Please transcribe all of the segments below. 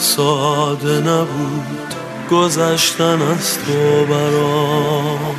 ساده نبود گذشتن از تو برام.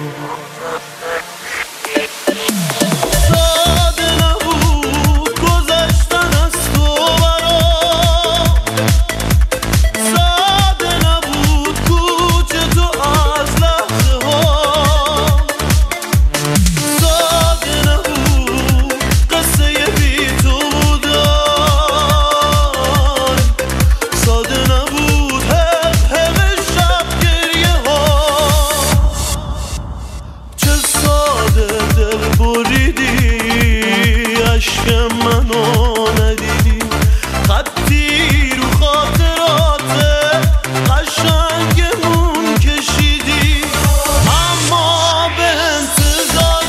منو ندیدی خطی رو خاطرات قشنگمون کشیدی، اما به انتظار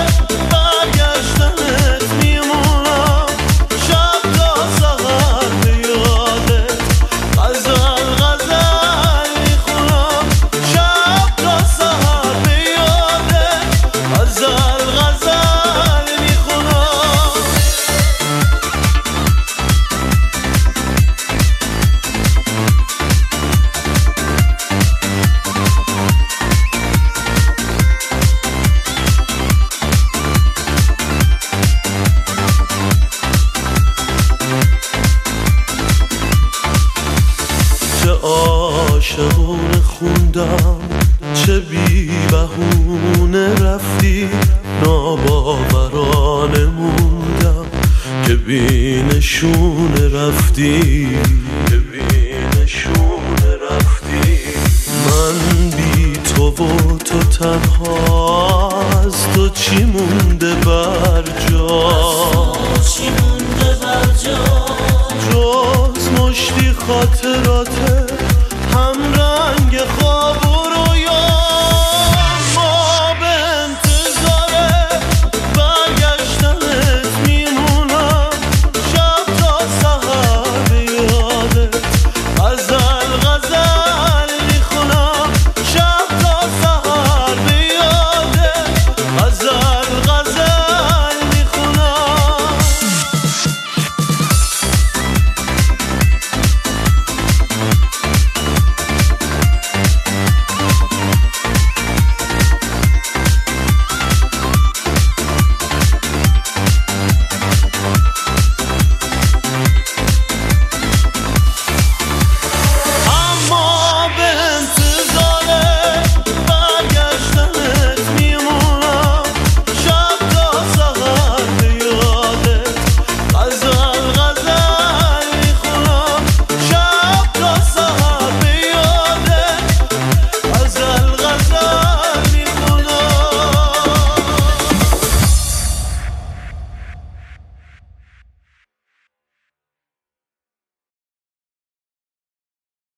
برگشتنت میمونم. شب تا سحر به یادت غزل غزل میخونم. شب تا سحر به یادت غزل غزل میخونم. چه عاشقونه خوندم، چه بی بهونه رفتی، ناباورانه موندم که بی نشونه رفتی، که بی نشونه رفتی. من بی تو و تو تنها، از تو چی مونده بر جا، جز مشتی خاطرات